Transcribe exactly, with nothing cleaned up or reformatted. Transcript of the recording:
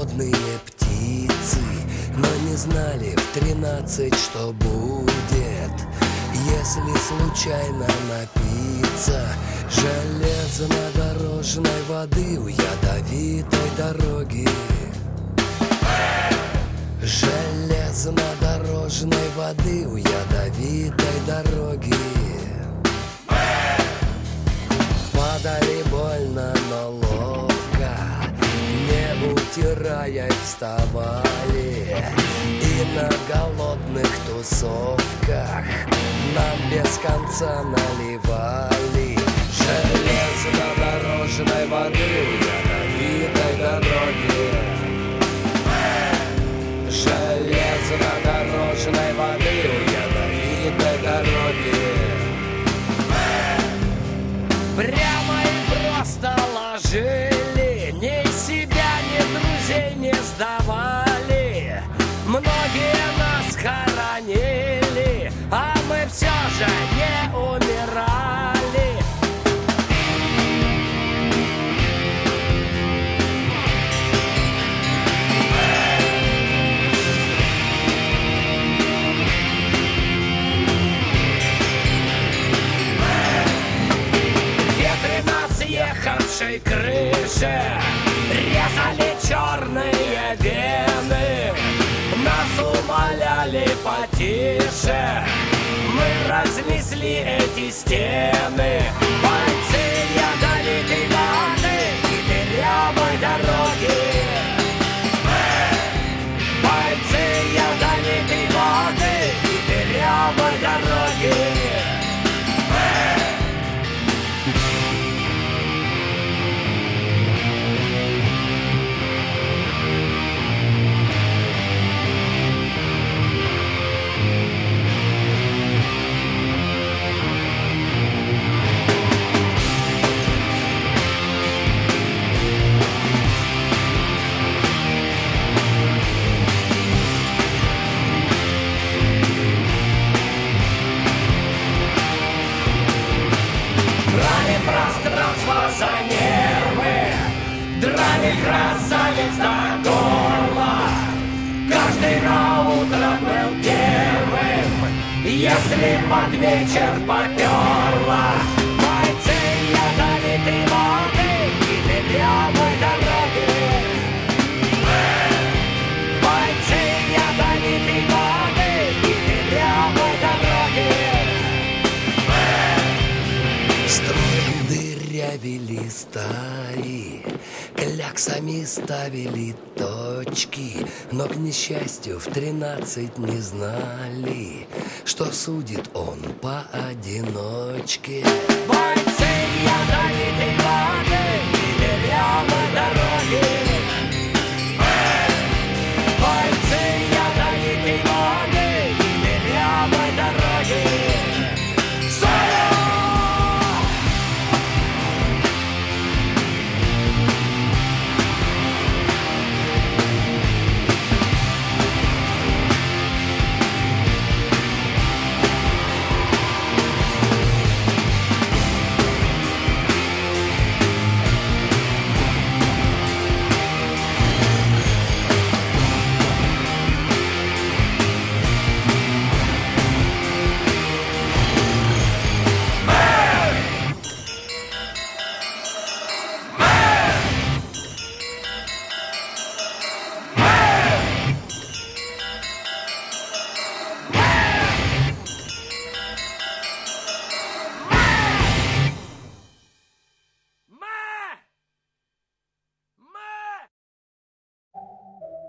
голодные птицы, но не знали в тринадцать, что будет, если случайно напиться железнодорожной воды у ядовитой дороги. Железнодорожной воды у ядовитой дороги. Падали больно, но ловко, не утирая, вставали. И на голодных тусовках нам без конца наливали железнодорожной воды у ядовитой дороги. Железнодорожной воды у ядовитой дороги. Прямо и просто ложили, ни себя, ни друзей не сдавали. Многие нас хоронили, а мы все же не умирали. Ехавшей крыше резали черные вены, нас умоляли потише, мы разнесли эти стены. Бойцы ядовитой воды и дырявой дороги. Бойцы ядовитой воды и дырявой дороги. Пространство за нервы, драли красавец до горла. Каждый на утро был первым, если под вечер поперло. Бойцы ядовитой воды и дырявой дороги. Бойцы ядовитой воды и дырявой дороги. Дырявили стали, кляксами ставили точки, но, к несчастью, в тринадцать не знали, что судит он поодиночке. Бойцы ядовитой